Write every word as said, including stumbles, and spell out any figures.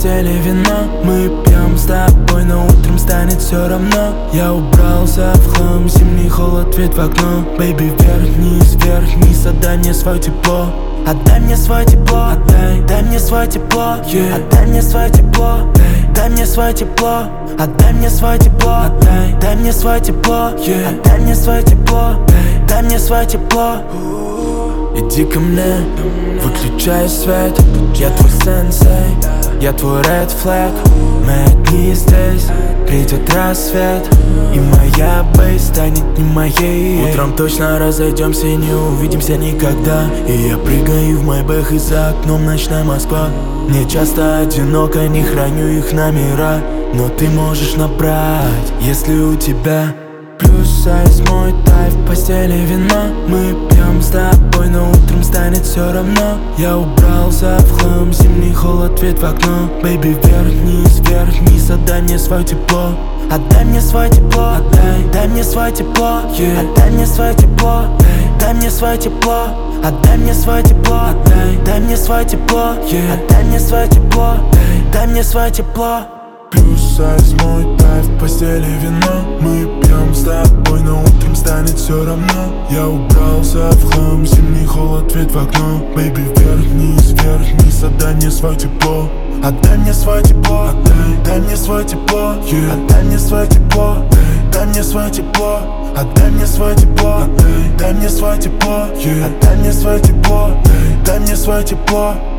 постели вино. Мы пьем с тобой, но утром станет все равно. Я убрался в хлам, зимний холод, вид в окно. Бэйби, вверх-вниз, вверх-вниз, отдай мне свое тепло. Отдай мне свое тепло, отдай, дай мне свое тепло, yeah. Отдай мне свое тепло, дай, дай мне свое тепло. Отдай мне свое тепло, отдай, дай мне свое тепло, yeah. Отдай мне свое тепло, дай, дай мне свое тепло. Иди ко мне, выключай свет. Я твой сенсей, я твой red flag. Мы одни здесь, придет рассвет, и моя бейс станет не моей. Утром точно разойдемся и не увидимся никогда. И я прыгаю в майбэх, и за окном ночная Москва. Мне часто одиноко, не храню их номера, но ты можешь набрать, если у тебя плюс сайз, мой тайп, в постели вино. Мы пьем с тобой, но утром станет все равно. Я убрался в хлам, зимний холод, вид в окно. Бэйби, вверх-вниз, вверх-вниз, отдай мне свое тепло. Отдай мне свое тепло, отдай, дай мне свое тепло, yeah. Отдай мне свое тепло, дай, дай мне свое тепло. Отдай мне свое тепло, отдай, дай мне свое тепло, yeah. Отдай мне свое тепло, дай, дай мне свое тепло. Плюс сайз, мой тайп, в постели вино. Мы пьем с тобой, но утром станет все равно. Я убрался в хлам, зимний холод, вид в окно. Бэйби, вверх-вниз, вверх-вниз, отдай мне свое тепло. Отдай мне свое тепло, отдай, дай мне свое тепло, yeah. Отдай мне свое тепло, дай, дай мне свое тепло. Отдай мне свое тепло, отдай, дай мне свое тепло, yeah. Отдай мне свое тепло, дай, дай мне свое тепло.